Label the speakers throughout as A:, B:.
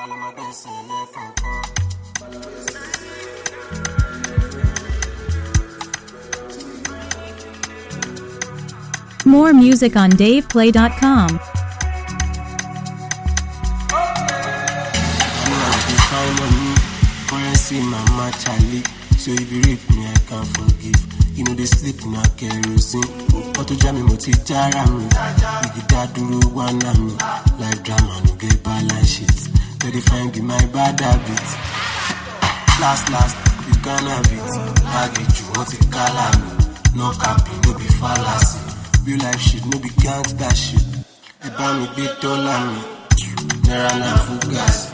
A: More music on DavePlay.com.
B: Currency, mama, Charlie. So if you rape me, I can't forgive. You know they sleep na kerosene. But to jam me, moti jara me. You get that duro one me. Like drama, no get balance shit. They find in my bad habit. Last, you can't have it. Baggage, you want it, call me. No capping, no be fallacy. Real life shit, no be gangsta shit. They buy me big dollar me. Naira na fugas.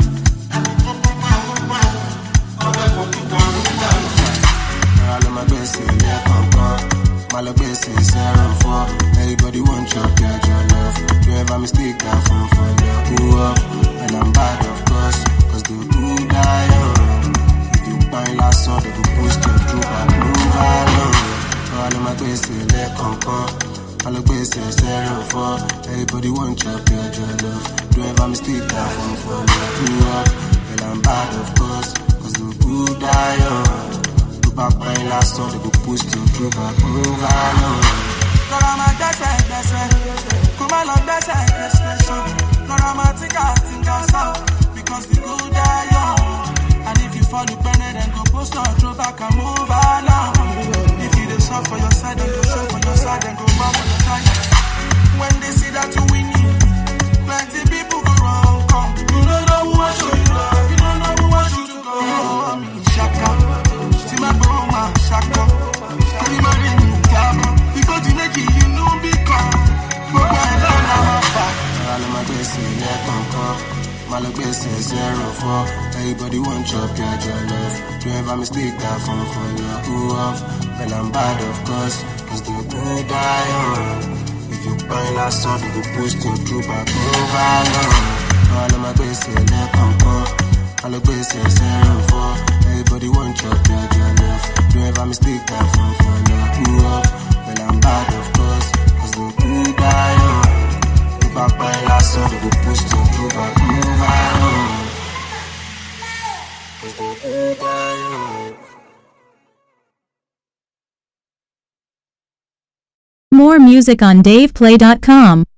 B: My best is my best is 04. Everybody want your love. You ever mistake that phone for love? Go up, and I'm bad of course. Cause they do die young. If you buy last song, they will post your troop and move along. All of my best is my best is 04. Everybody want your love. You ever mistake that phone for love? Go up, and I'm bad of course. Cause they do die young. Back my last song, they go post your troop back move along.
C: Korama dese, kumalo dese, Korama tinga so, because the good die young. And if you fall, you burn it and go post your troop back and move along. If you dey soft for your side, then go show for your side, then go run for your side. When they see that you winning, plenty people go wrong. You don't know who wants you to love, you don't know who wants you to go. Shaka. Shaka, because you make it, you know, because
B: my best is 04. Everybody want your love. Do you ever mistake that phone for love? Go off, well I'm bad of course. Cause they go die young. If you buy last song, they go post your troop back over long. All of my best is all of best is 04. Everybody want your love. Do you ever mistake that phone for love? Go off, well I'm bad of course. Cause they do die young. Back by last song, they go post your troop back move along. Cause they do die young.
A: More music on DavePlay.com.